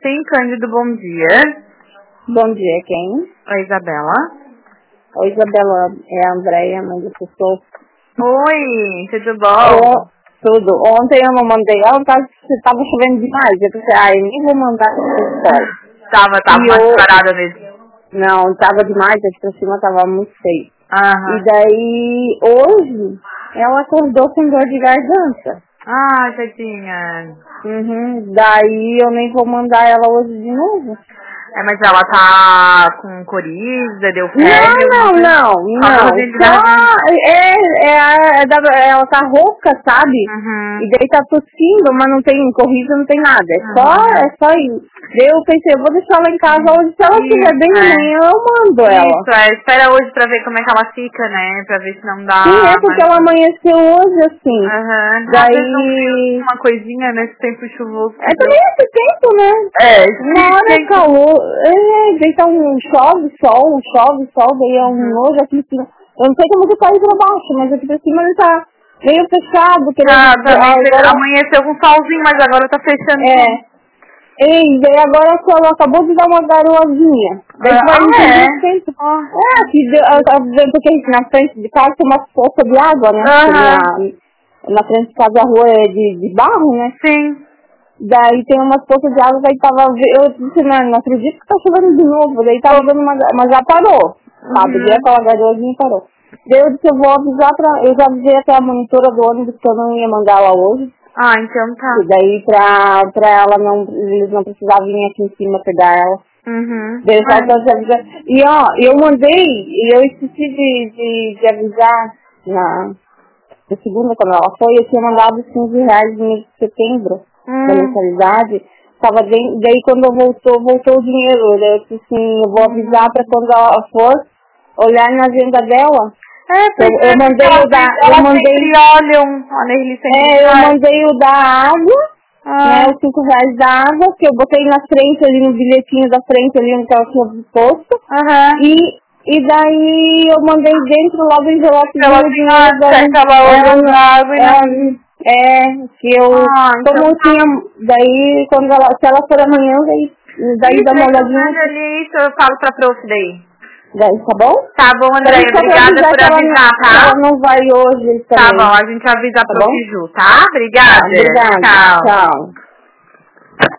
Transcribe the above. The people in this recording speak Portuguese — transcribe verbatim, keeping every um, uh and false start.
Sim, Cândido, bom dia. Bom dia, quem? Oi, Isabela. Oi, Isabela, é a Andréia, mãe do professor. Oi, tudo bom? Oh, tudo. Ontem eu não mandei ela, porque estava chovendo demais. Eu pensei, ah, eu nem vou mandar para a escola. Tava, tava E mais eu... parada mesmo. Não, estava demais, aqui pra cima estava muito feio. Aham. E daí, hoje, ela acordou com dor de garganta. Ah, tadinha. Uhum. Daí eu nem vou mandar ela hoje de novo. É, mas ela tá com coriza, deu febre? Não, não, não, não. Só é, é, a- é da, ela tá rouca, sabe? Uhum. E daí tá tossindo, mas não tem corrida, não tem nada. É só, Uhum. é só isso. Daí eu pensei, eu vou deixar ela em casa hoje. Se ela estiver bem é. amanhã, eu mando ela. Isso, é, espera hoje pra ver como é que ela fica, né? Pra ver se não dá... Sim, é porque ela amanheceu hoje, assim. Aham. Uhum. Daí... Uma coisinha nesse tempo chuvoso. É também esse tempo, né? É, Uma hora é calor, é, daí tá um chove, sol, chove, sol, daí é um Uhum. nojo aqui em cima. Eu não sei como que tá aí pra baixo, mas aqui pra cima ele tá meio fechado. Tá, Querendo, também agora, amanheceu com solzinho, mas agora tá fechando. é. E daí agora a ela acabou de dar uma garoazinha. Daí Ah, tu vai entender é? o tempo. É, que deu- eu tava vendo porque aqui na frente de casa tem uma poça de água, né? Aham. Na, na frente de casa a rua é de, de barro, né? Sim. Daí tem umas poças de água, daí tava, eu disse, não, não acredito que tá chovendo de novo, daí tava dando uma, mas já parou, sabe, Uhum. deu aquela garoazinha e parou. Daí eu disse, eu vou avisar pra, eu já avisei até a monitora do ônibus que eu não ia mandar ela hoje, Ah, então tá. e daí pra, pra ela não, eles não precisavam vir aqui em cima pegar ela. Uhum. Daí só pra te avisar. E ó, eu mandei, e eu esqueci de, de, de avisar na, na segunda, quando ela foi, eu tinha mandado quinze reais no mês de setembro da Hum. mensalidade. Tava bem, daí quando eu voltou, voltou o dinheiro. Daí eu disse assim, eu vou avisar pra quando ela for olhar na agenda dela. É, Eu, eu mandei ela, o da, ela eu mandei, sempre olham, a Nerli sempre é, eu faz. mandei o da água, Ah. né, os cinco reais da água, que eu botei na frente ali, no bilhetinho da frente ali, onde ela tinha posto. Aham. E, e daí eu mandei dentro logo o envelope Ela do tem dinheiro da... ela olhando a água e não... É, que eu, Ah, como então eu tinha, daí, quando ela, se ela for amanhã, daí, daí isso, dá uma então, olhadinha. ali, isso eu falo pra prof daí. Daí, tá bom? Tá bom, André, Só pra obrigada avisar por que ela avisar, não, tá? que ela não vai hoje Tá também. bom, a gente avisa Tá a bom? prof Ju, tá? Tá, Obrigada. obrigada. Tchau. Tchau.